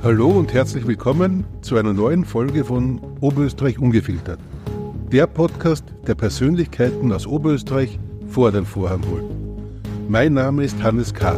Hallo und herzlich willkommen zu einer neuen Folge von Oberösterreich ungefiltert. Der Podcast, der Persönlichkeiten aus Oberösterreich vor den Vorhang holt. Mein Name ist Hannes K.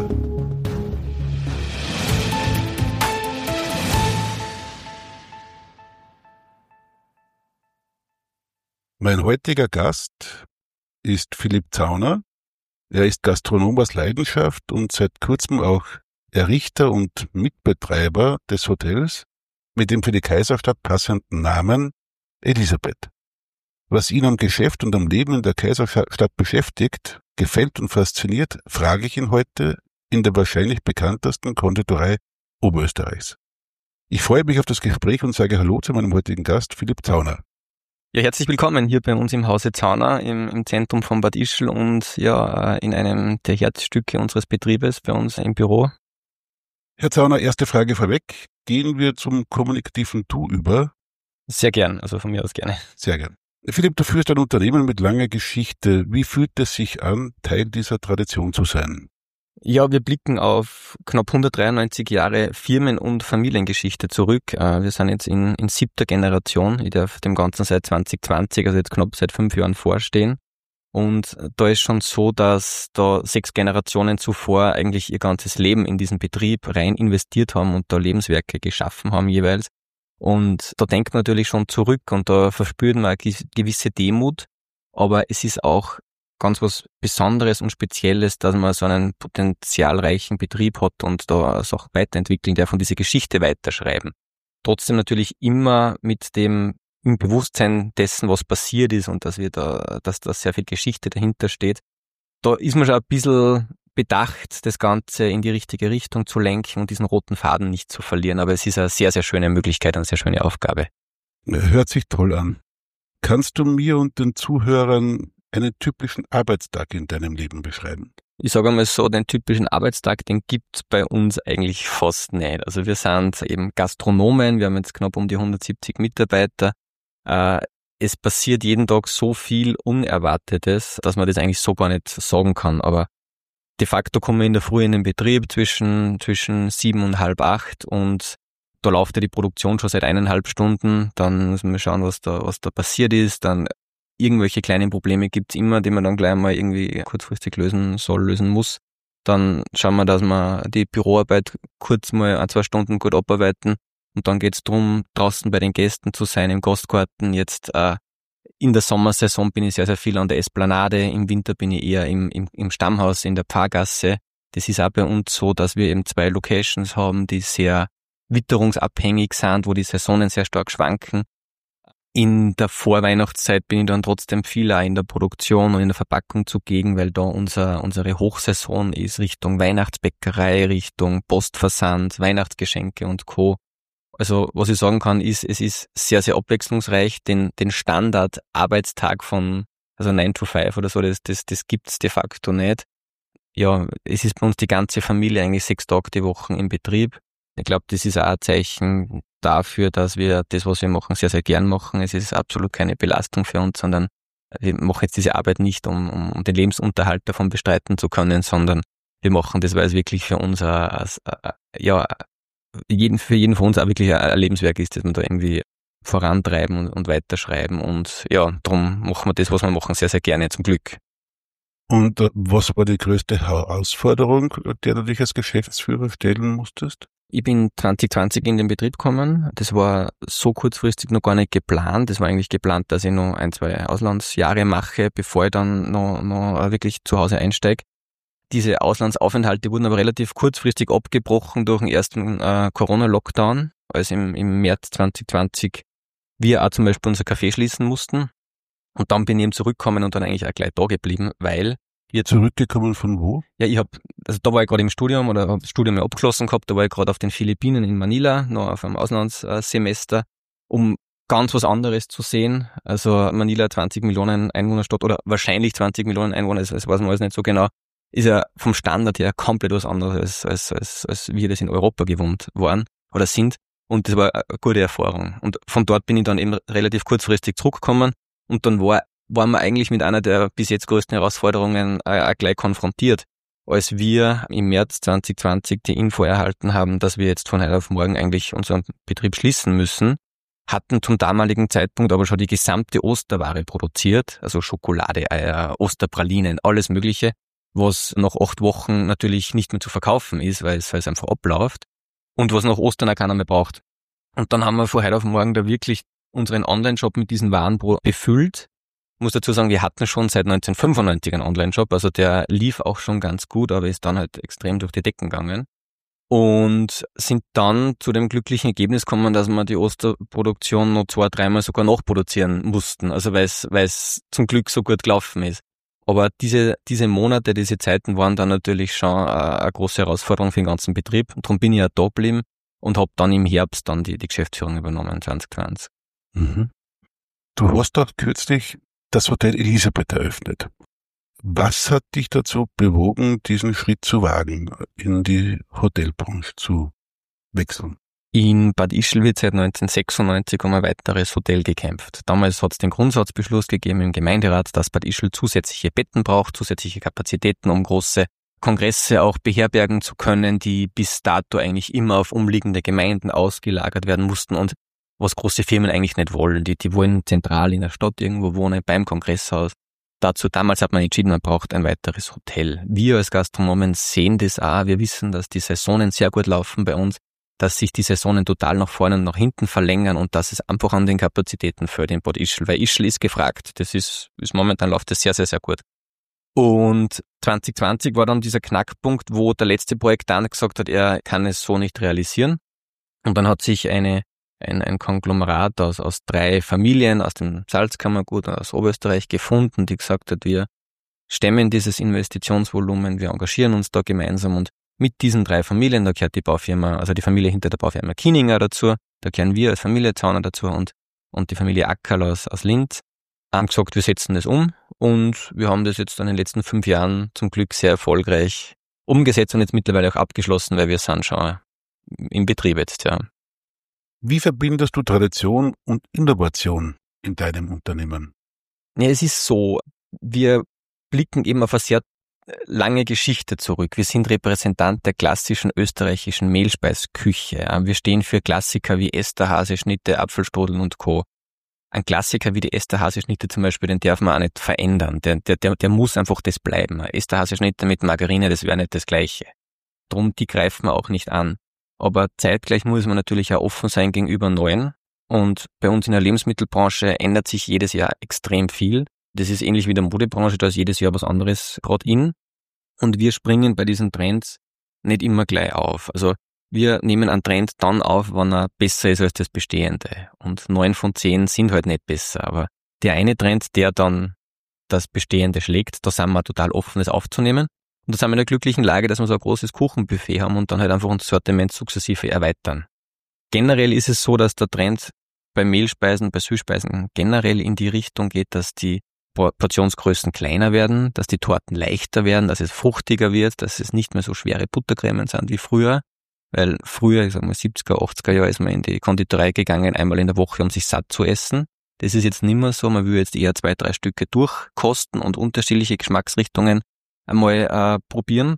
Mein heutiger Gast ist Philipp Zauner. Er ist Gastronom aus Leidenschaft und seit kurzem auch Errichter und Mitbetreiber des Hotels mit dem für die Kaiserstadt passenden Namen Elisabeth. Was ihn am Geschäft und am Leben in der Kaiserstadt beschäftigt, gefällt und fasziniert, frage ich ihn heute in der wahrscheinlich bekanntesten Konditorei Oberösterreichs. Ich freue mich auf das Gespräch und sage Hallo zu meinem heutigen Gast, Philipp Zauner. Ja, herzlich willkommen hier bei uns im Hause Zauner im Zentrum von Bad Ischl und ja in einem der Herzstücke unseres Betriebes bei uns im Büro. Herr Zauner, erste Frage vorweg. Gehen wir zum kommunikativen Du über? Sehr gern, also von mir aus gerne. Sehr gern. Philipp, du führst ein Unternehmen mit langer Geschichte. Wie fühlt es sich an, Teil dieser Tradition zu sein? Ja, wir blicken auf knapp 193 Jahre Firmen- und Familiengeschichte zurück. Wir sind jetzt in 7. Generation. Ich darf dem Ganzen seit 2020, also jetzt knapp seit 5 Jahren vorstehen. Und da ist schon so, dass da 6 Generationen zuvor eigentlich ihr ganzes Leben in diesen Betrieb rein investiert haben und da Lebenswerke geschaffen haben jeweils. Und da denkt man natürlich schon zurück und da verspürt man eine gewisse Demut. Aber es ist auch ganz was Besonderes und Spezielles, dass man so einen potenzialreichen Betrieb hat und da Sachen weiterentwickeln darf und diese Geschichte weiterschreiben. Trotzdem natürlich immer mit dem im Bewusstsein dessen, was passiert ist und dass da sehr viel Geschichte dahinter steht. Da ist man schon ein bisschen bedacht, das Ganze in die richtige Richtung zu lenken und diesen roten Faden nicht zu verlieren. Aber es ist eine sehr, sehr schöne Möglichkeit und eine sehr schöne Aufgabe. Hört sich toll an. Kannst du mir und den Zuhörern einen typischen Arbeitstag in deinem Leben beschreiben? Ich sage einmal so, den typischen Arbeitstag, den gibt's bei uns eigentlich fast nicht. Also wir sind eben Gastronomen, wir haben jetzt knapp um die 170 Mitarbeiter. Es passiert jeden Tag so viel Unerwartetes, dass man das eigentlich so gar nicht sagen kann. Aber de facto kommen wir in der Früh in den Betrieb zwischen 7 und halb 8 und da läuft ja die Produktion schon seit 1,5 Stunden. Dann müssen wir schauen, was da passiert ist. Dann irgendwelche kleinen Probleme gibt's immer, die man dann gleich mal irgendwie kurzfristig lösen muss. Dann schauen wir, dass wir die Büroarbeit kurz mal 1-2 Stunden gut abarbeiten. Und dann geht's drum, draußen bei den Gästen zu sein, im Gastgarten. Jetzt in der Sommersaison bin ich sehr, sehr viel an der Esplanade. Im Winter bin ich eher im Stammhaus in der Pfarrgasse. Das ist auch bei uns so, dass wir eben 2 Locations haben, die sehr witterungsabhängig sind, wo die Saisonen sehr stark schwanken. In der Vorweihnachtszeit bin ich dann trotzdem viel auch in der Produktion und in der Verpackung zugegen, weil da unsere Hochsaison ist, Richtung Weihnachtsbäckerei, Richtung Postversand, Weihnachtsgeschenke und Co. Also was ich sagen kann, ist, es ist sehr, sehr abwechslungsreich. Den Standard-Arbeitstag von 9 to 5 oder so, das gibt's de facto nicht. Ja, es ist bei uns die ganze Familie eigentlich 6 Tage die Woche im Betrieb. Ich glaube, das ist auch ein Zeichen dafür, dass wir das, was wir machen, sehr, sehr gern machen. Es ist absolut keine Belastung für uns, sondern wir machen jetzt diese Arbeit nicht, um den Lebensunterhalt davon bestreiten zu können, sondern wir machen das, weil es wirklich für uns für jeden von uns auch wirklich ein Lebenswerk ist, das wir da irgendwie vorantreiben und weiterschreiben. Und ja, darum machen wir das, was wir machen, sehr, sehr gerne, zum Glück. Und was war die größte Herausforderung, der du dich als Geschäftsführer stellen musstest? Ich bin 2020 in den Betrieb gekommen. Das war so kurzfristig noch gar nicht geplant. Das war eigentlich geplant, dass ich noch 1-2 Auslandsjahre mache, bevor ich dann noch wirklich zu Hause einsteige. Diese Auslandsaufenthalte wurden aber relativ kurzfristig abgebrochen durch den ersten Corona-Lockdown, als im März 2020 wir auch zum Beispiel unser Café schließen mussten. Und dann bin ich eben zurückgekommen und dann eigentlich auch gleich da geblieben, weil Zurückgekommen von wo? Ja, da war ich gerade im Studium oder habe das Studium ja abgeschlossen gehabt, da war ich gerade auf den Philippinen in Manila, noch auf einem Auslandssemester, um ganz was anderes zu sehen. Also Manila, 20 Millionen Einwohnerstadt oder wahrscheinlich 20 Millionen Einwohner, das weiß man alles nicht so genau, ist ja vom Standard her komplett was anderes, als wir das in Europa gewohnt waren oder sind. Und das war eine gute Erfahrung. Und von dort bin ich dann eben relativ kurzfristig zurückgekommen und dann waren wir eigentlich mit einer der bis jetzt größten Herausforderungen gleich konfrontiert. als wir im März 2020 die Info erhalten haben, dass wir jetzt von heute auf morgen eigentlich unseren Betrieb schließen müssen, hatten zum damaligen Zeitpunkt aber schon die gesamte Osterware produziert, also Schokolade, Eier, Osterpralinen, alles Mögliche, was nach 8 Wochen natürlich nicht mehr zu verkaufen ist, weil es einfach abläuft und was nach Ostern auch keiner mehr braucht. Und dann haben wir von heute auf morgen da wirklich unseren Online-Shop mit diesen Waren befüllt. Ich muss dazu sagen, wir hatten schon seit 1995 einen Online-Shop, also der lief auch schon ganz gut, aber ist dann halt extrem durch die Decken gegangen. Und sind dann zu dem glücklichen Ergebnis gekommen, dass wir die Osterproduktion noch 2-3 Mal sogar nachproduzieren mussten, also weil es zum Glück so gut gelaufen ist. Aber diese Monate, diese Zeiten waren dann natürlich schon eine große Herausforderung für den ganzen Betrieb. Darum bin ich ja da geblieben und habe dann im Herbst dann die Geschäftsführung übernommen, 2020. Mhm. Du hast dort kürzlich das Hotel Elisabeth eröffnet. Was hat dich dazu bewogen, diesen Schritt zu wagen, in die Hotelbranche zu wechseln? In Bad Ischl wird seit 1996 um ein weiteres Hotel gekämpft. Damals hat es den Grundsatzbeschluss gegeben im Gemeinderat, dass Bad Ischl zusätzliche Betten braucht, zusätzliche Kapazitäten, um große Kongresse auch beherbergen zu können, die bis dato eigentlich immer auf umliegende Gemeinden ausgelagert werden mussten und was große Firmen eigentlich nicht wollen. Die wollen zentral in der Stadt irgendwo wohnen, beim Kongresshaus. Damals hat man entschieden, man braucht ein weiteres Hotel. Wir als Gastronomen sehen das auch. Wir wissen, dass die Saisonen sehr gut laufen bei uns, dass sich die Saisonen total nach vorne und nach hinten verlängern und dass es einfach an den Kapazitäten fehlt in Bad Ischl, weil Ischl ist gefragt. Das ist momentan läuft das sehr, sehr, sehr gut. Und 2020 war dann dieser Knackpunkt, wo der letzte Projektant gesagt hat, er kann es so nicht realisieren. Und dann hat sich ein Konglomerat aus 3 Familien aus dem Salzkammergut aus Oberösterreich gefunden, die gesagt hat, wir stemmen dieses Investitionsvolumen, wir engagieren uns da gemeinsam und mit diesen 3 Familien, da gehört die Baufirma, also die Familie hinter der Baufirma Kieninger dazu, da gehören wir als Familie Zauner dazu und die Familie Ackerl aus Linz, haben gesagt, wir setzen das um und wir haben das jetzt in den letzten 5 Jahren zum Glück sehr erfolgreich umgesetzt und jetzt mittlerweile auch abgeschlossen, weil wir sind schon im Betrieb jetzt, ja. Wie verbindest du Tradition und Innovation in deinem Unternehmen? Ja, es ist so, wir blicken eben auf eine sehr lange Geschichte zurück. Wir sind Repräsentant der klassischen österreichischen Mehlspeisküche. Wir stehen für Klassiker wie Esterhazy-Schnitte, Apfelstrudeln und Co. Ein Klassiker wie die Esterhazy-Schnitte zum Beispiel, den darf man auch nicht verändern. Der muss einfach das bleiben. Esterhazy-Schnitte mit Margarine, das wäre nicht das Gleiche. Drum, die greifen wir auch nicht an. Aber zeitgleich muss man natürlich auch offen sein gegenüber Neuen. Und bei uns in der Lebensmittelbranche ändert sich jedes Jahr extrem viel. Das ist ähnlich wie der Modebranche, da ist jedes Jahr was anderes gerade in. Und wir springen bei diesen Trends nicht immer gleich auf. Also wir nehmen einen Trend dann auf, wenn er besser ist als das Bestehende. Und 9 von 10 sind halt nicht besser. Aber der eine Trend, der dann das Bestehende schlägt, da sind wir total offen, das aufzunehmen. Und da sind wir in der glücklichen Lage, dass wir so ein großes Kuchenbuffet haben und dann halt einfach unser Sortiment sukzessive erweitern. Generell ist es so, dass der Trend bei Mehlspeisen, bei Süßspeisen generell in die Richtung geht, dass die Portionsgrößen kleiner werden, dass die Torten leichter werden, dass es fruchtiger wird, dass es nicht mehr so schwere Buttercremen sind wie früher. Weil früher, ich sag mal 70er, 80er Jahre, ist man in die Konditorei gegangen, einmal in der Woche, um sich satt zu essen. Das ist jetzt nicht mehr so, man will jetzt eher 2-3 Stücke durchkosten und unterschiedliche Geschmacksrichtungen einmal probieren.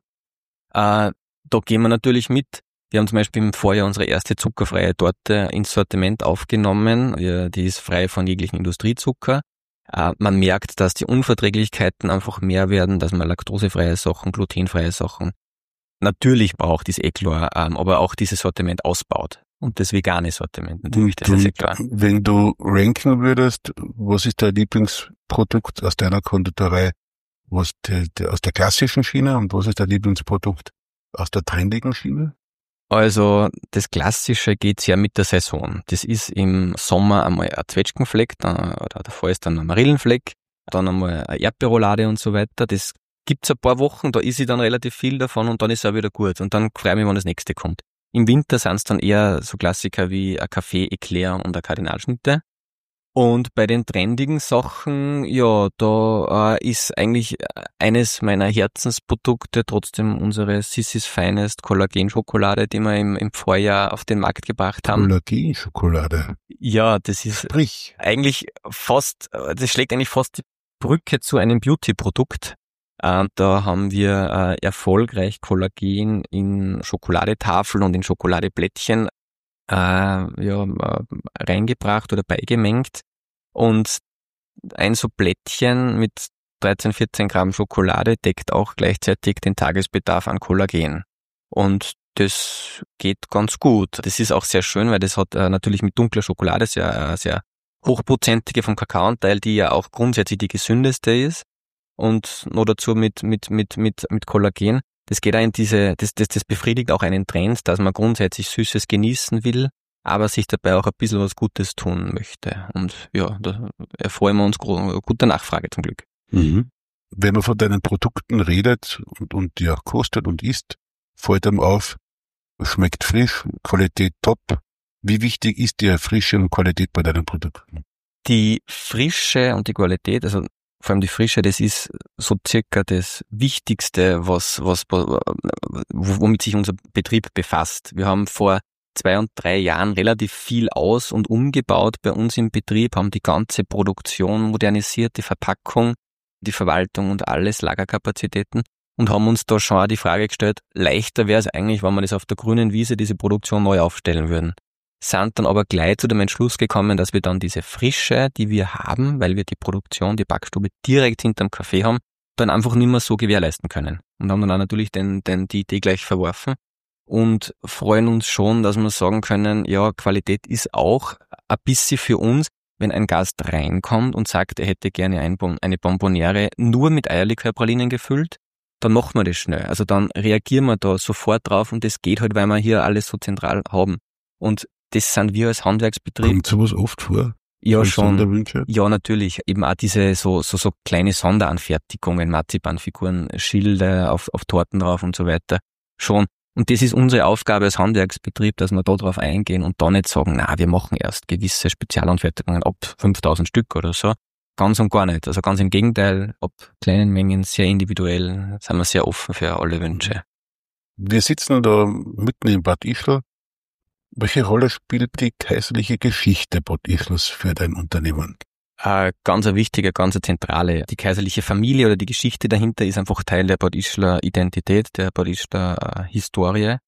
Da gehen wir natürlich mit. Wir haben zum Beispiel im Vorjahr unsere erste zuckerfreie Torte ins Sortiment aufgenommen. Die ist frei von jeglichen Industriezucker. Man merkt, dass die Unverträglichkeiten einfach mehr werden, dass man laktosefreie Sachen, glutenfreie Sachen natürlich braucht, ist klar, aber auch dieses Sortiment ausbaut. Und das vegane Sortiment natürlich, das ist klar. Wenn du ranken würdest, was ist dein Lieblingsprodukt aus deiner Konditorei, was aus der klassischen Schiene und was ist dein Lieblingsprodukt aus der trendigen Schiene? Also das Klassische geht sehr mit der Saison. Das ist im Sommer einmal ein Zwetschgenfleck, oder davor ist dann ein Marillenfleck, dann einmal eine Erdbeerroulade und so weiter. Das gibt's ein paar Wochen, da esse ich dann relativ viel davon und dann ist es auch wieder gut. Und dann freue ich mich, wenn das nächste kommt. Im Winter sind es dann eher so Klassiker wie ein Kaffee, Eclair und eine Kardinalschnitte. Und bei den trendigen Sachen, ja, da ist eigentlich eines meiner Herzensprodukte trotzdem unsere Sissy's Finest Kollagenschokolade, die wir im Vorjahr auf den Markt gebracht haben. Kollagenschokolade? Ja, das ist eigentlich das schlägt eigentlich fast die Brücke zu einem Beauty-Produkt. Da haben wir erfolgreich Kollagen in Schokoladetafeln und in Schokoladeplättchen reingebracht oder beigemengt. Und ein so Plättchen mit 13, 14 Gramm Schokolade deckt auch gleichzeitig den Tagesbedarf an Kollagen. Und das geht ganz gut. Das ist auch sehr schön, weil das hat natürlich mit dunkler Schokolade sehr hochprozentige vom Kakaoanteil, die ja auch grundsätzlich die gesündeste ist. Und noch dazu mit Kollagen. Das geht auch in das befriedigt auch einen Trend, dass man grundsätzlich Süßes genießen will, aber sich dabei auch ein bisschen was Gutes tun möchte. Und ja, da erfreuen wir uns guter Nachfrage zum Glück. Mhm. Wenn man von deinen Produkten redet und die auch kostet und isst, fällt einem auf, schmeckt frisch, Qualität top. Wie wichtig ist die Frische und Qualität bei deinen Produkten? Die Frische und die Qualität, also vor allem die Frische, das ist so circa das Wichtigste, womit sich unser Betrieb befasst. Wir haben vor 2 und 3 Jahren relativ viel aus- und umgebaut bei uns im Betrieb, haben die ganze Produktion modernisiert, die Verpackung, die Verwaltung und alles, Lagerkapazitäten, und haben uns da schon auch die Frage gestellt, leichter wäre es eigentlich, wenn wir das auf der grünen Wiese, diese Produktion neu aufstellen würden. Sind dann aber gleich zu dem Entschluss gekommen, dass wir dann diese Frische, die wir haben, weil wir die Produktion, die Backstube direkt hinterm Café haben, dann einfach nicht mehr so gewährleisten können. Und haben dann auch natürlich die Idee gleich verworfen und freuen uns schon, dass wir sagen können, ja, Qualität ist auch ein bisschen für uns, wenn ein Gast reinkommt und sagt, er hätte gerne eine Bonboniere nur mit Eierlikörpralinen gefüllt, dann machen wir das schnell. Also dann reagieren wir da sofort drauf und das geht halt, weil wir hier alles so zentral haben. Und das sind wir als Handwerksbetrieb. Kommt sowas oft vor? Ja, schon. Sonderwünsche? Ja, natürlich. Eben auch diese so kleine Sonderanfertigungen, Marzipanfiguren, Schilder auf Torten drauf und so weiter. Schon. Und das ist unsere Aufgabe als Handwerksbetrieb, dass wir da drauf eingehen und da nicht sagen, na, wir machen erst gewisse Spezialanfertigungen ab 5000 Stück oder so. Ganz und gar nicht. Also ganz im Gegenteil, ab kleinen Mengen, sehr individuell, sind wir sehr offen für alle Wünsche. Wir sitzen da mitten in Bad Ischl. Welche Rolle spielt die kaiserliche Geschichte Bad Ischls für dein Unternehmen? Ganz eine wichtige, ganz eine zentrale. Die kaiserliche Familie oder die Geschichte dahinter ist einfach Teil der Bad Ischler Identität, der Bad Ischler Historie.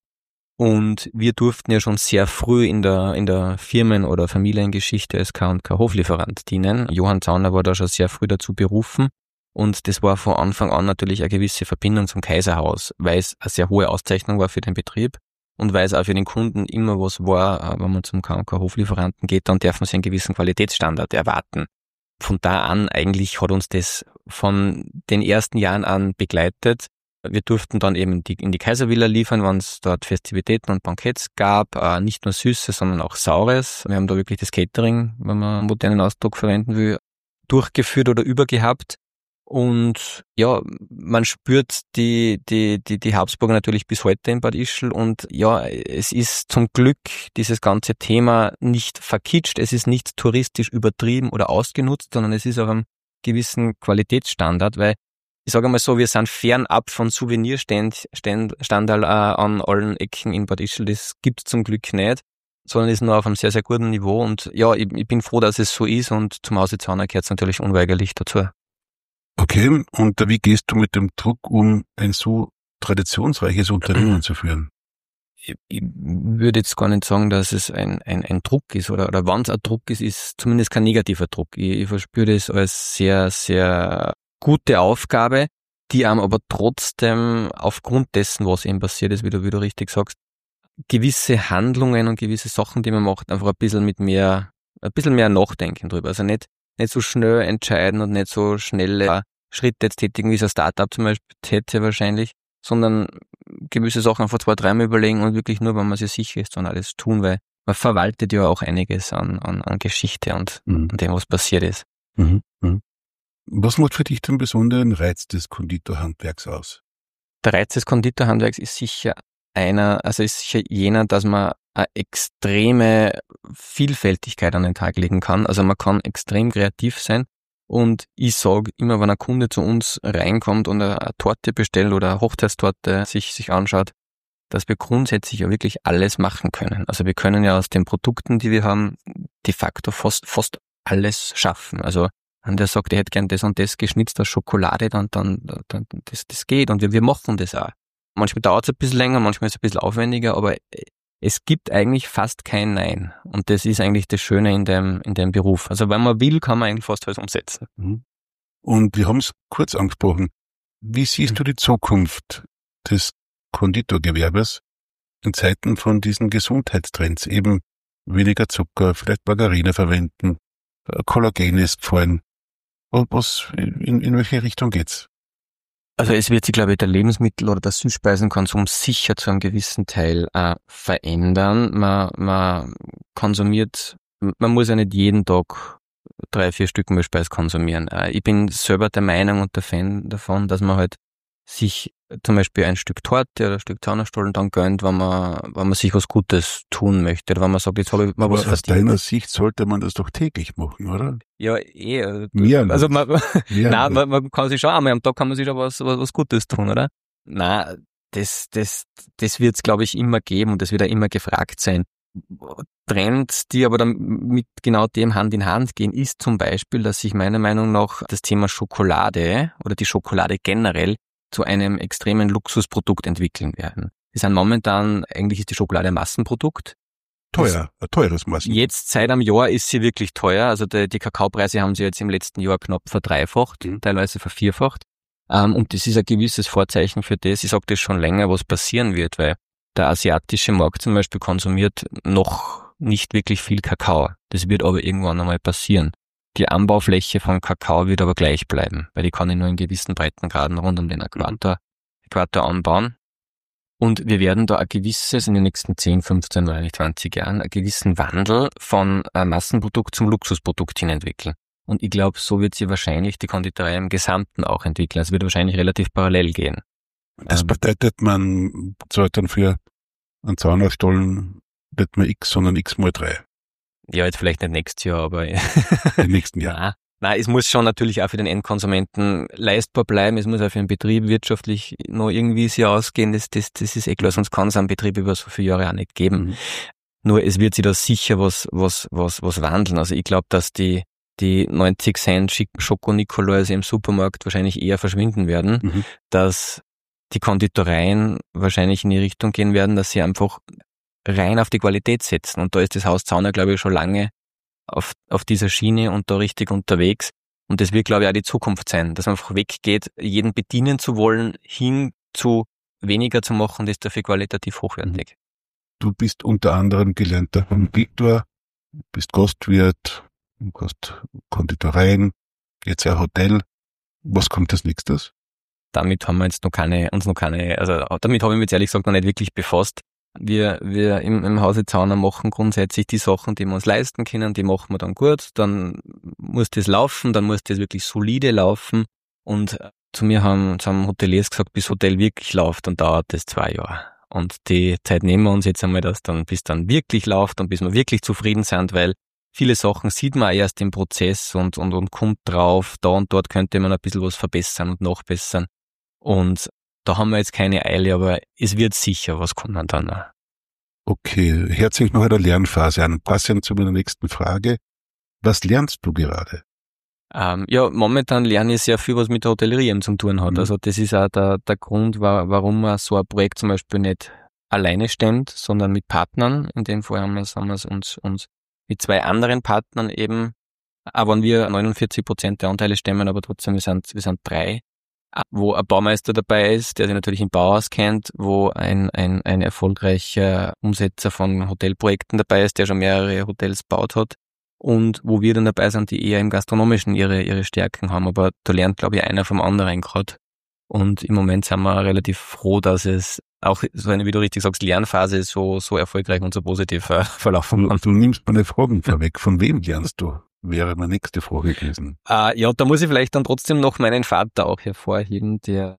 Und wir durften ja schon sehr früh in der Firmen- oder Familiengeschichte als K&K Hoflieferant dienen. Johann Zauner war da schon sehr früh dazu berufen. Und das war von Anfang an natürlich eine gewisse Verbindung zum Kaiserhaus, weil es eine sehr hohe Auszeichnung war für den Betrieb. Und weil es auch für den Kunden immer was war, wenn man zum K&K Hoflieferanten geht, dann darf man sich einen gewissen Qualitätsstandard erwarten. Von da an eigentlich hat uns das von den ersten Jahren an begleitet. Wir durften dann eben in die Kaiservilla liefern, wenn es dort Festivitäten und Banketts gab, nicht nur Süßes, sondern auch Saures. Wir haben da wirklich das Catering, wenn man einen modernen Ausdruck verwenden will, durchgeführt oder übergehabt. Und ja, man spürt die Habsburger natürlich bis heute in Bad Ischl und ja, es ist zum Glück dieses ganze Thema nicht verkitscht, es ist nicht touristisch übertrieben oder ausgenutzt, sondern es ist auf einem gewissen Qualitätsstandard, weil ich sage mal so, wir sind fernab von Souvenirstandal an allen Ecken in Bad Ischl, das gibt's zum Glück nicht, sondern ist nur auf einem sehr, sehr guten Niveau und ja, ich bin froh, dass es so ist und zum Hause Zauner gehört es natürlich unweigerlich dazu. Okay, und wie gehst du mit dem Druck um, ein so traditionsreiches Unternehmen zu führen? Ich würde jetzt gar nicht sagen, dass es ein Druck ist oder wenn es ein Druck ist zumindest kein negativer Druck. Ich verspüre das als sehr, sehr gute Aufgabe, die einem aber trotzdem aufgrund dessen, was eben passiert ist, wie du richtig sagst, gewisse Handlungen und gewisse Sachen, die man macht, einfach ein bisschen mehr nachdenken drüber. Also nicht so schnell entscheiden und nicht so schnelle Schritte jetzt tätigen, wie es ein Startup zum Beispiel hätte wahrscheinlich, sondern gewisse Sachen einfach 2-3 Mal überlegen und wirklich nur, wenn man sich sicher ist, dann alles tun, weil man verwaltet ja auch einiges an Geschichte und an dem, was passiert ist. Mhm. Mhm. Was macht für dich den besonderen Reiz des Konditorhandwerks aus? Der Reiz des Konditorhandwerks ist sicher jener, dass man eine extreme Vielfältigkeit an den Tag legen kann. Also man kann extrem kreativ sein. Und ich sage immer, wenn ein Kunde zu uns reinkommt und eine Torte bestellt oder eine Hochzeitstorte sich anschaut, dass wir grundsätzlich ja wirklich alles machen können. Also wir können ja aus den Produkten, die wir haben, de facto fast alles schaffen. Also und der sagt, er hätte gern das und das geschnitzt aus Schokolade, dann das geht und wir machen das auch. Manchmal dauert es ein bisschen länger, manchmal ist es ein bisschen aufwendiger, aber es gibt eigentlich fast kein Nein. Und das ist eigentlich das Schöne in dem Beruf. Also wenn man will, kann man eigentlich fast alles umsetzen. Und wir haben es kurz angesprochen. Wie siehst du die Zukunft des Konditorgewerbes in Zeiten von diesen Gesundheitstrends? Eben weniger Zucker, vielleicht Margarine verwenden, Kollagen ist gefallen. Und in welche Richtung geht's? Also es wird sich, glaube ich, der Lebensmittel- oder der Süßspeisenkonsum sicher zu einem gewissen Teil verändern. Man konsumiert, man muss ja nicht jeden Tag 3-4 Stück Mehlspeis konsumieren. Ich bin selber der Meinung und der Fan davon, dass man halt sich zum Beispiel ein Stück Torte oder ein Stück Zahnstollen dann gönnt, wenn man sich was Gutes tun möchte. Oder wenn man sagt, jetzt habe ich mal was verdient. Aus deiner Sicht sollte man das doch täglich machen, oder? Ja, Mehr. Man kann sich schon einmal am Tag kann man sich schon was Gutes tun, oder? Nein, das wird's, glaube ich, immer geben und das wird auch immer gefragt sein. Trends, die aber dann mit genau dem Hand in Hand gehen, ist zum Beispiel, dass sich meiner Meinung nach das Thema Schokolade oder die Schokolade generell zu einem extremen Luxusprodukt entwickeln werden. Wir sind momentan, eigentlich ist die Schokolade ein Massenprodukt. Teuer, ein teures Massenprodukt. Jetzt seit einem Jahr ist sie wirklich teuer. Also die Kakaopreise haben sie jetzt im letzten Jahr knapp verdreifacht, teilweise vervierfacht. Und das ist ein gewisses Vorzeichen für das. Ich sage das schon länger, was passieren wird, weil der asiatische Markt zum Beispiel konsumiert noch nicht wirklich viel Kakao. Das wird aber irgendwann einmal passieren. Die Anbaufläche von Kakao wird aber gleich bleiben, weil die kann ich nur in gewissen Breitengraden rund um den Äquator anbauen. Und wir werden da ein gewisses, in den nächsten 10, 15 oder 20 Jahren, einen gewissen Wandel von Massenprodukt zum Luxusprodukt hin entwickeln. Und ich glaube, so wird sie wahrscheinlich die Konditorei im Gesamten auch entwickeln. Es wird wahrscheinlich relativ parallel gehen. Das bedeutet, man zahlt dann für einen Zahnausstollen nicht mehr X, sondern X mal 3. Ja, jetzt vielleicht nicht nächstes Jahr, aber im nächsten Jahr. Nein, es muss schon natürlich auch für den Endkonsumenten leistbar bleiben. Es muss auch für den Betrieb wirtschaftlich noch irgendwie sich ausgehen. Das ist eh klar, sonst kann es einen Betrieb über so viele Jahre auch nicht geben. Nur es wird sich da sicher was wandeln. Also ich glaube, dass die 90 Cent Schoko-Nikolaus im Supermarkt wahrscheinlich eher verschwinden werden, dass die Konditoreien wahrscheinlich in die Richtung gehen werden, dass sie einfach rein auf die Qualität setzen. Und da ist das Haus Zauner, glaube ich, schon lange auf dieser Schiene und da richtig unterwegs. Und das wird, glaube ich, auch die Zukunft sein, dass man einfach weggeht, jeden bedienen zu wollen, hin zu weniger zu machen, das ist dafür qualitativ hochwertig. Du bist unter anderem gelernter Konditor, bist Gastwirt, hast Konditoreien, jetzt ein Hotel. Was kommt als nächstes? Damit haben wir jetzt damit habe ich mich jetzt ehrlich gesagt noch nicht wirklich befasst. Wir im Hause Zauner machen grundsätzlich die Sachen, die wir uns leisten können, die machen wir dann gut, dann muss das laufen, dann muss das wirklich solide laufen und zu mir haben Hoteliers gesagt, bis Hotel wirklich läuft, dann dauert das 2 Jahre. Und die Zeit nehmen wir uns jetzt einmal, bis dann wirklich läuft und bis wir wirklich zufrieden sind, weil viele Sachen sieht man erst im Prozess und kommt drauf, da und dort könnte man ein bisschen was verbessern und nachbessern. Und da haben wir jetzt keine Eile, aber es wird sicher was kommen dann. Okay, hört sich noch eine Lernphase an. Passend zu meiner nächsten Frage. Was lernst du gerade? Momentan lerne ich sehr viel, was mit der Hotellerie eben zu tun hat. Also das ist auch der Grund, warum man so ein Projekt zum Beispiel nicht alleine stemmt, sondern mit Partnern. In dem Fall haben wir es uns mit 2 anderen Partnern eben, auch wenn wir 49% der Anteile stemmen, aber trotzdem, wir sind 3, wo ein Baumeister dabei ist, der sich natürlich im Bau auskennt, wo ein erfolgreicher Umsetzer von Hotelprojekten dabei ist, der schon mehrere Hotels gebaut hat, und wo wir dann dabei sind, die eher im Gastronomischen ihre Stärken haben, aber da lernt, glaube ich, einer vom anderen gerade. Und im Moment sind wir relativ froh, dass es auch so eine, wie du richtig sagst, Lernphase so erfolgreich und so positiv verlaufen kann. Du nimmst meine Fragen vorweg. Von wem lernst du? Wäre meine nächste Frage gewesen. Da muss ich vielleicht dann trotzdem noch meinen Vater auch hervorheben, der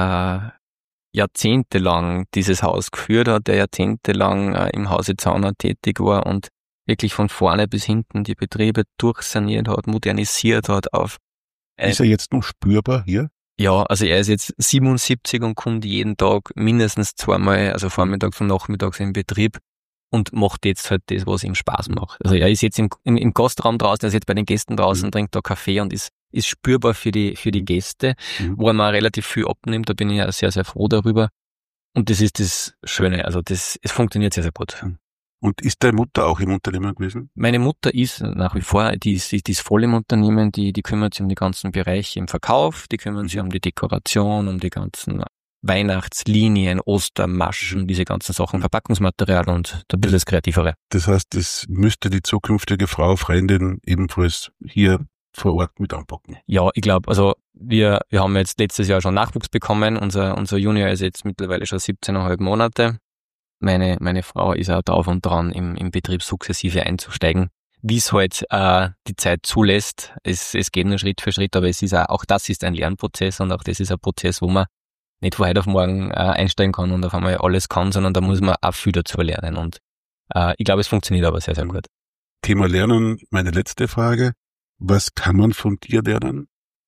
jahrzehntelang dieses Haus geführt hat, der jahrzehntelang im Hause Zauner tätig war und wirklich von vorne bis hinten die Betriebe durchsaniert hat, modernisiert hat auf. Ist er jetzt noch spürbar hier? Ja, also er ist jetzt 77 und kommt jeden Tag mindestens 2-mal, also vormittags und nachmittags im Betrieb und macht jetzt halt das, was ihm Spaß macht. Also er ist jetzt im Gastraum draußen, er ist jetzt bei den Gästen draußen, trinkt da Kaffee und ist ist spürbar für die Gäste, wo man relativ viel abnimmt. Da bin ich ja sehr, sehr froh darüber. Und das ist das Schöne. Also es funktioniert sehr, sehr gut. Und ist deine Mutter auch im Unternehmen gewesen? Meine Mutter ist nach wie vor, die ist voll im Unternehmen, die kümmert sich um die ganzen Bereiche im Verkauf, die kümmern sich um die Dekoration, um die ganzen Weihnachtslinien, Ostermaschen, diese ganzen Sachen, Verpackungsmaterial und ein bisschen das Kreativere. Das heißt, das müsste die zukünftige Frau, Freundin ebenfalls hier vor Ort mit anpacken. Ja, ich glaube, also wir haben jetzt letztes Jahr schon Nachwuchs bekommen. Unser Junior ist jetzt mittlerweile schon 17,5 Monate. Meine Frau ist auch drauf und dran, im Betrieb sukzessive einzusteigen, wie es halt die Zeit zulässt. Es geht nur Schritt für Schritt, aber es ist auch das ist ein Lernprozess und auch das ist ein Prozess, wo man nicht von heute auf morgen einsteigen kann und auf einmal alles kann, sondern da muss man auch viel dazu lernen. Und ich glaube, es funktioniert aber sehr, sehr gut. Thema Lernen, meine letzte Frage. Was kann man von dir lernen?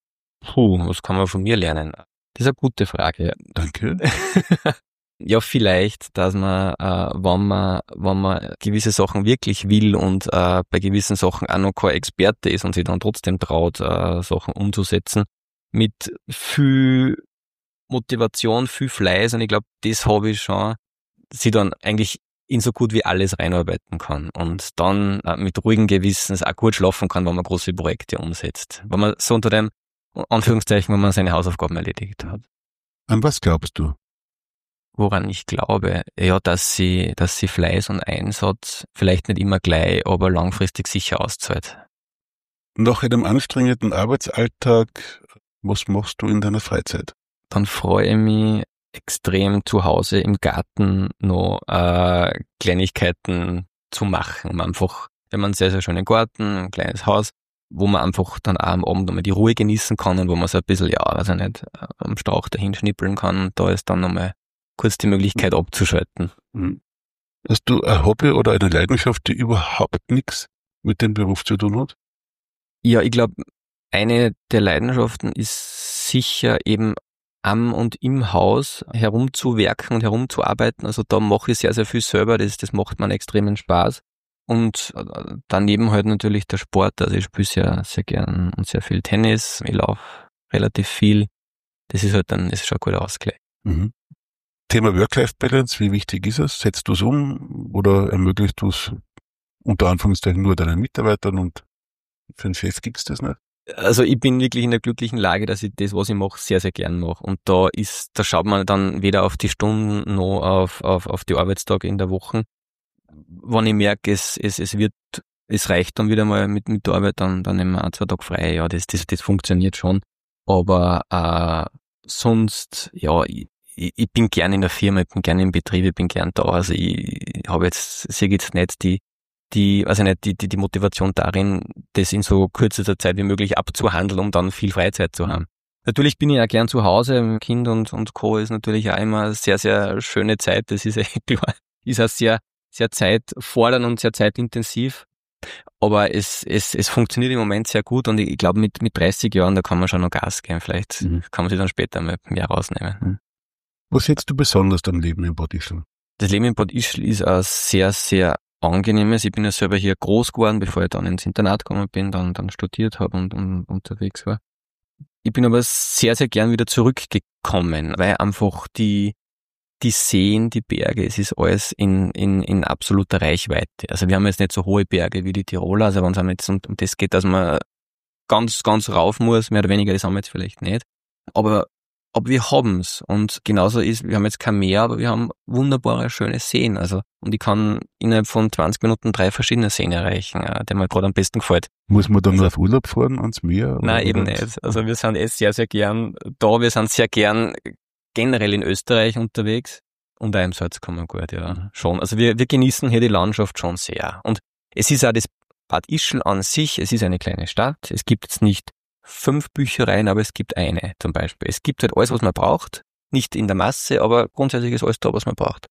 Was kann man von mir lernen? Das ist eine gute Frage. Danke. Ja, vielleicht, dass man, wenn man gewisse Sachen wirklich will und bei gewissen Sachen auch noch kein Experte ist und sich dann trotzdem traut, Sachen umzusetzen, mit viel Motivation, viel Fleiß, und ich glaube, das habe ich schon, sie dann eigentlich in so gut wie alles reinarbeiten kann und dann mit ruhigem Gewissens auch gut schlafen kann, wenn man große Projekte umsetzt. Wenn man so unter dem Anführungszeichen, wenn man seine Hausaufgaben erledigt hat. An was glaubst du? Woran ich glaube, ja, dass sie Fleiß und Einsatz vielleicht nicht immer gleich, aber langfristig sicher auszahlt. Nach einem anstrengenden Arbeitsalltag, was machst du in deiner Freizeit? Dann freue ich mich extrem zu Hause im Garten noch Kleinigkeiten zu machen. Einfach, wir haben einen sehr, sehr schönen Garten, ein kleines Haus, wo man einfach dann auch am Abend nochmal die Ruhe genießen kann und wo man so ein bisschen, ja, weiß ich nicht, am Strauch dahin schnippeln kann, und da ist dann nochmal kurz die Möglichkeit abzuschalten. Hast du ein Hobby oder eine Leidenschaft, die überhaupt nichts mit dem Beruf zu tun hat? Ja, ich glaube, eine der Leidenschaften ist sicher eben am und im Haus herumzuwerken und herumzuarbeiten. Also da mache ich sehr, sehr viel selber. Das macht mir einen extremen Spaß. Und daneben halt natürlich der Sport. Also ich spiele sehr, sehr gern und sehr viel Tennis. Ich laufe relativ viel. Das ist halt dann, ist schon ein guter Ausgleich. Thema Work-Life-Balance, wie wichtig ist es? Setzt du es um oder ermöglicht du es unter Anführungszeichen nur deinen Mitarbeitern und für den Chef gibt's das nicht? Also ich bin wirklich in der glücklichen Lage, dass ich das, was ich mache, sehr, sehr gern mache. Und da schaut man dann weder auf die Stunden noch auf die Arbeitstage in der Woche. Wenn ich merke, es reicht dann wieder mal mit der Arbeit, dann nehmen wir 1, 2 Tage frei. Ja, das funktioniert schon. Aber sonst, ja, ich bin gern in der Firma, ich bin gern im Betrieb, ich bin gern da. Also ich habe jetzt, sehe jetzt nicht die Motivation darin, das in so kürzester Zeit wie möglich abzuhandeln, um dann viel Freizeit zu haben. Natürlich bin ich auch gern zu Hause, Kind und Co. ist natürlich auch immer eine sehr, sehr schöne Zeit, das ist echt klar. Ist auch sehr, sehr zeitfordernd und sehr zeitintensiv. Aber es funktioniert im Moment sehr gut, und ich glaube, mit 30 Jahren, da kann man schon noch Gas geben. Vielleicht kann man sich dann später mal mehr rausnehmen. Was schätzt du besonders am Leben in Bad Ischl? Das Leben in Bad Ischl ist ein sehr, sehr angenehmes. Ich bin ja selber hier groß geworden, bevor ich dann ins Internat gekommen bin, dann studiert habe und unterwegs war. Ich bin aber sehr, sehr gern wieder zurückgekommen, weil einfach die Seen, die Berge, es ist alles in absoluter Reichweite. Also wir haben jetzt nicht so hohe Berge wie die Tiroler, also wenn es jetzt um das geht, dass man ganz, ganz rauf muss, mehr oder weniger, das haben wir jetzt vielleicht nicht. Aber wir haben's, und genauso ist, wir haben jetzt kein Meer, aber wir haben wunderbare, schöne Seen, also, und ich kann innerhalb von 20 Minuten 3 verschiedene Seen erreichen, der mir gerade am besten gefällt. Muss man dann auf Urlaub fahren ans Meer? Nein, eben nicht. Also wir sind sehr, sehr gern da, wir sind sehr gern generell in Österreich unterwegs, und auch im Salzkammer gut, ja, schon. Also wir genießen hier die Landschaft schon sehr. Und es ist auch das Bad Ischl an sich, es ist eine kleine Stadt, es gibt jetzt nicht 5 Büchereien, aber es gibt eine zum Beispiel. Es gibt halt alles, was man braucht. Nicht in der Masse, aber grundsätzlich ist alles da, was man braucht.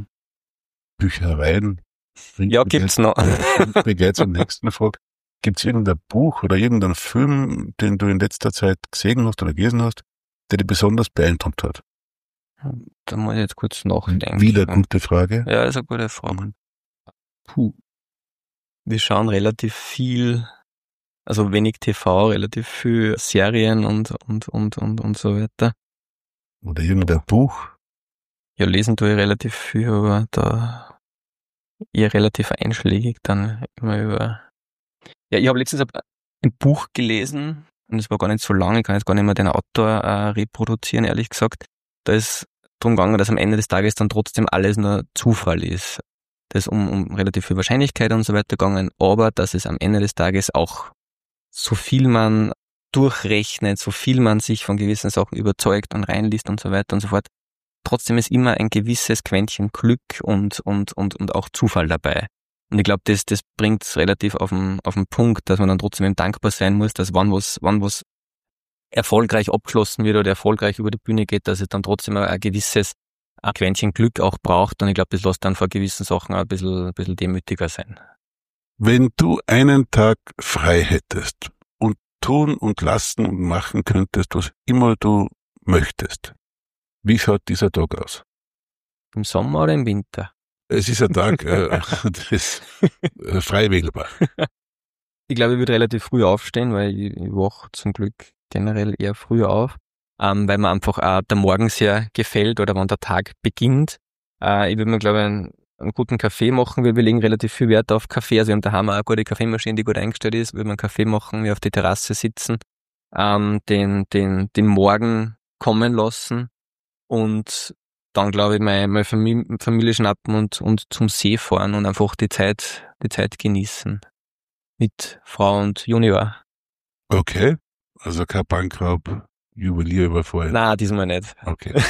Büchereien? Ja, gibt's noch. Begleit's zur nächsten Frage. Gibt's irgendein Buch oder irgendeinen Film, den du in letzter Zeit gesehen hast oder gelesen hast, der dich besonders beeindruckt hat? Da muss ich jetzt kurz nachdenken. Wieder eine gute Frage. Ja, das ist eine gute Frage. Wir schauen relativ viel Also wenig TV, relativ viel Serien und so weiter. Oder irgendein Buch? Ja, lesen tue ich relativ viel, aber da eher relativ einschlägig dann immer über. Ja, ich habe letztens ein Buch gelesen und es war gar nicht so lang, ich kann jetzt gar nicht mehr den Autor reproduzieren, ehrlich gesagt. Da ist drum gegangen, dass am Ende des Tages dann trotzdem alles nur Zufall ist. Da ist um relativ viel Wahrscheinlichkeit und so weiter gegangen, aber dass es am Ende des Tages auch so viel man durchrechnet, so viel man sich von gewissen Sachen überzeugt und reinliest und so weiter und so fort, trotzdem ist immer ein gewisses Quäntchen Glück und auch Zufall dabei. Und ich glaube, das bringt es relativ auf den Punkt, dass man dann trotzdem dankbar sein muss, dass wann was erfolgreich abgeschlossen wird oder erfolgreich über die Bühne geht, dass es dann trotzdem ein gewisses Quäntchen Glück auch braucht. Und ich glaube, das lässt dann vor gewissen Sachen auch ein bisschen demütiger sein. Wenn du einen Tag frei hättest und tun und lassen und machen könntest, was immer du möchtest, wie schaut dieser Tag aus? Im Sommer oder im Winter? Es ist ein Tag, das frei wählbar. Ich glaube, ich würde relativ früh aufstehen, weil ich wache zum Glück generell eher früh auf, weil mir einfach auch der Morgen sehr gefällt oder wann der Tag beginnt. Ich würde mir, glaube ich, einen guten Kaffee machen. Wir legen relativ viel Wert auf Kaffee. Also wir haben daheim auch eine gute Kaffeemaschine, die gut eingestellt ist. Würde mir einen Kaffee machen, wir auf die Terrasse sitzen, den Morgen kommen lassen und dann, glaube ich, meine Familie schnappen und zum See fahren und einfach die Zeit genießen. Mit Frau und Junior. Okay, also kein Bankraub, Juwelierüberfall. Nein, diesmal nicht. Okay.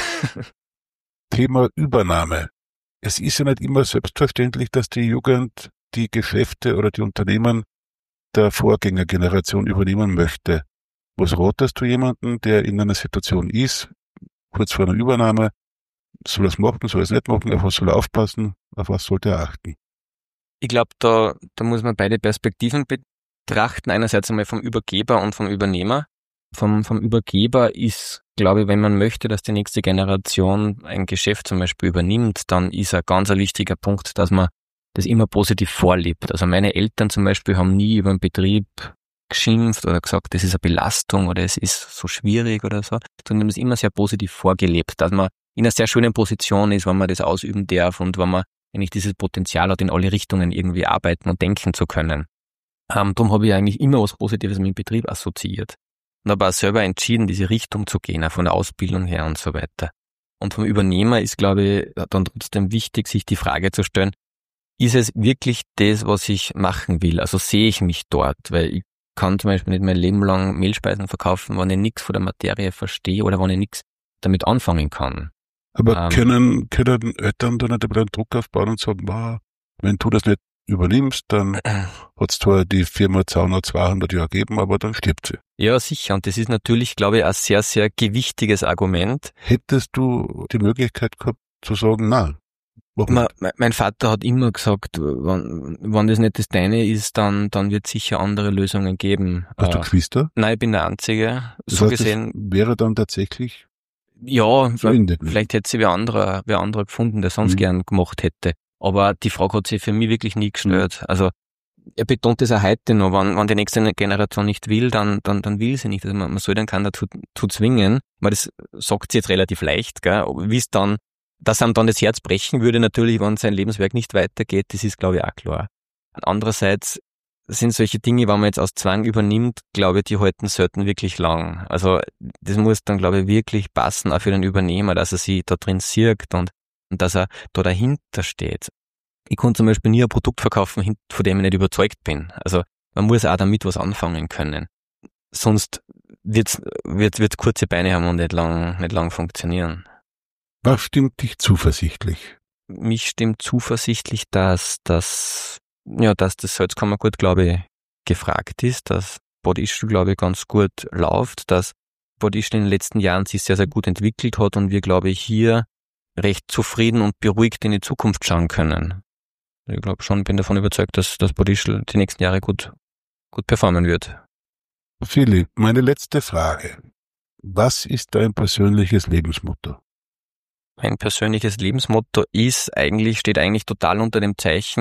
Thema Übernahme. Es ist ja nicht immer selbstverständlich, dass die Jugend die Geschäfte oder die Unternehmen der Vorgängergeneration übernehmen möchte. Was ratest du jemanden, der in einer Situation ist, kurz vor einer Übernahme, soll er es machen, soll er es nicht machen, auf was soll er aufpassen, auf was sollte er achten? Ich glaube, da muss man beide Perspektiven betrachten. Einerseits einmal vom Übergeber und vom Übernehmer. Vom Übergeber ist, glaube ich, wenn man möchte, dass die nächste Generation ein Geschäft zum Beispiel übernimmt, dann ist ein ganz wichtiger Punkt, dass man das immer positiv vorlebt. Also meine Eltern zum Beispiel haben nie über den Betrieb geschimpft oder gesagt, das ist eine Belastung oder es ist so schwierig oder so, sondern haben es immer sehr positiv vorgelebt, dass man in einer sehr schönen Position ist, wenn man das ausüben darf und wenn man eigentlich dieses Potenzial hat, in alle Richtungen irgendwie arbeiten und denken zu können. Darum habe ich eigentlich immer was Positives mit dem Betrieb assoziiert. Und habe auch selber entschieden, diese Richtung zu gehen, auch von der Ausbildung her und so weiter. Und vom Übernehmer ist, glaube ich, dann trotzdem wichtig, sich die Frage zu stellen, ist es wirklich das, was ich machen will? Also sehe ich mich dort? Weil ich kann zum Beispiel nicht mein Leben lang Mehlspeisen verkaufen, wenn ich nichts von der Materie verstehe oder wenn ich nichts damit anfangen kann. Aber können Eltern da nicht einen Druck aufbauen und sagen, wow, wenn du das nicht übernimmst, dann hat es zwar die Firma Zauner 200 Jahre gegeben, aber dann stirbt sie. Ja, sicher. Und das ist natürlich, glaube ich, ein sehr, sehr gewichtiges Argument. Hättest du die Möglichkeit gehabt zu sagen, nein? Mein Vater hat immer gesagt, wenn das nicht das Deine ist, dann wird es sicher andere Lösungen geben. Hast du Geschwister? Nein, ich bin der Einzige. Das so heißt, gesehen. Das wäre dann tatsächlich ja, vielleicht hätte sie wer anderer gefunden, der sonst gern gemacht hätte. Aber die Frage hat sich für mich wirklich nie gestellt. Also er betont das auch heute noch, wenn die nächste Generation nicht will, dann will sie nicht. Also man soll dann keinen dazu zwingen. Weil das sagt sie jetzt relativ leicht, gell? Wie es dann, dass einem dann das Herz brechen würde, natürlich, wenn sein Lebenswerk nicht weitergeht, das ist, glaube ich, auch klar. Andererseits sind solche Dinge, wenn man jetzt aus Zwang übernimmt, glaube ich, die halten selten wirklich lang. Also das muss dann, glaube ich, wirklich passen, auch für den Übernehmer, dass er sich da drin sieht und dass er da dahinter steht. Ich konnte zum Beispiel nie ein Produkt verkaufen, von dem ich nicht überzeugt bin. Also man muss auch damit was anfangen können. Sonst wird's kurze Beine haben und nicht lang funktionieren. Was stimmt dich zuversichtlich? Mich stimmt zuversichtlich, dass das Salzkammergut, glaube ich, gefragt ist, dass Bad Ischl, glaube ich, ganz gut läuft, dass Bad Ischl in den letzten Jahren sich sehr, sehr gut entwickelt hat und wir, glaube ich, hier recht zufrieden und beruhigt in die Zukunft schauen können. Ich glaube schon, bin davon überzeugt, dass Bad Ischl die nächsten Jahre gut performen wird. Philipp, meine letzte Frage. Was ist dein persönliches Lebensmotto? Mein persönliches Lebensmotto steht eigentlich total unter dem Zeichen,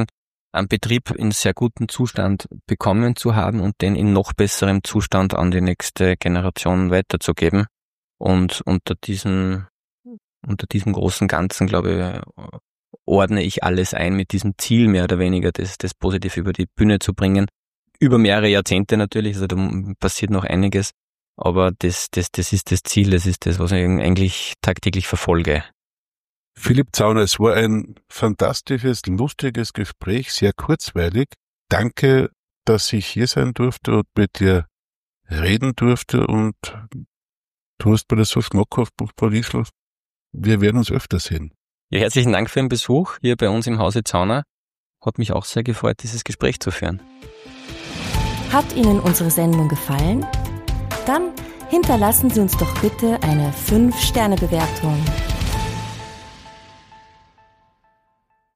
einen Betrieb in sehr gutem Zustand bekommen zu haben und den in noch besserem Zustand an die nächste Generation weiterzugeben. Und unter diesem großen Ganzen, glaube ich, ordne ich alles ein mit diesem Ziel, mehr oder weniger, das positiv über die Bühne zu bringen. Über mehrere Jahrzehnte natürlich, also da passiert noch einiges, aber das ist das Ziel, das ist das, was ich eigentlich tagtäglich verfolge. Philipp Zauner, es war ein fantastisches, lustiges Gespräch, sehr kurzweilig. Danke, dass ich hier sein durfte und mit dir reden durfte und du hast mir das so schmackhaft bewiesen. Wir werden uns öfter sehen. Ja, herzlichen Dank für den Besuch hier bei uns im Hause Zauner. Hat mich auch sehr gefreut, dieses Gespräch zu führen. Hat Ihnen unsere Sendung gefallen? Dann hinterlassen Sie uns doch bitte eine 5-Sterne-Bewertung